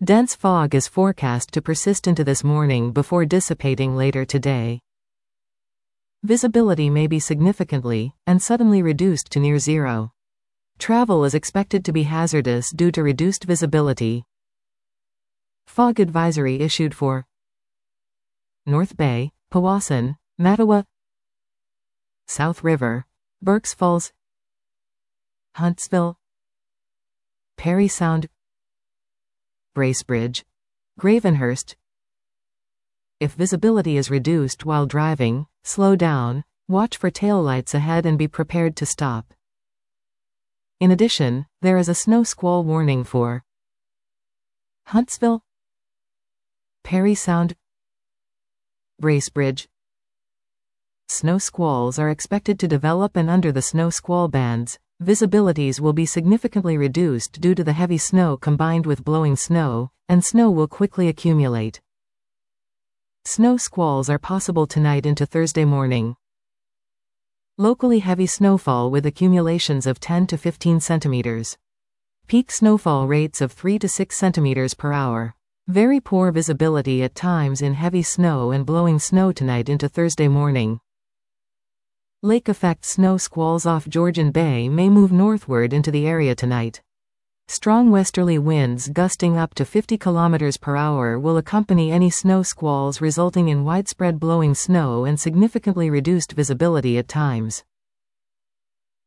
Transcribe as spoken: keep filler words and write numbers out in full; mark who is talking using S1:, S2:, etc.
S1: Dense fog is forecast to persist into this morning before dissipating later today. Visibility may be significantly and suddenly reduced to near zero. Travel is expected to be hazardous due to reduced visibility. Fog advisory issued for North Bay, Powassan, Mattawa, South River, Burkes Falls, Huntsville, Parry Sound, Bracebridge, Gravenhurst. If visibility is reduced while driving, slow down, watch for taillights ahead and be prepared to stop. In addition, there is a snow squall warning for Huntsville, Parry Sound, Bracebridge. Snow squalls are expected to develop, and under the snow squall bands, visibilities will be significantly reduced due to the heavy snow combined with blowing snow, and snow will quickly accumulate. Snow squalls are possible tonight into Thursday morning. Locally heavy snowfall with accumulations of ten to fifteen centimeters. Peak snowfall rates of three to six centimeters per hour. Very poor visibility at times in heavy snow and blowing snow tonight into Thursday morning. Lake effect snow squalls off Georgian Bay may move northward into the area tonight. Strong westerly winds gusting up to fifty kilometers per hour will accompany any snow squalls, resulting in widespread blowing snow and significantly reduced visibility at times.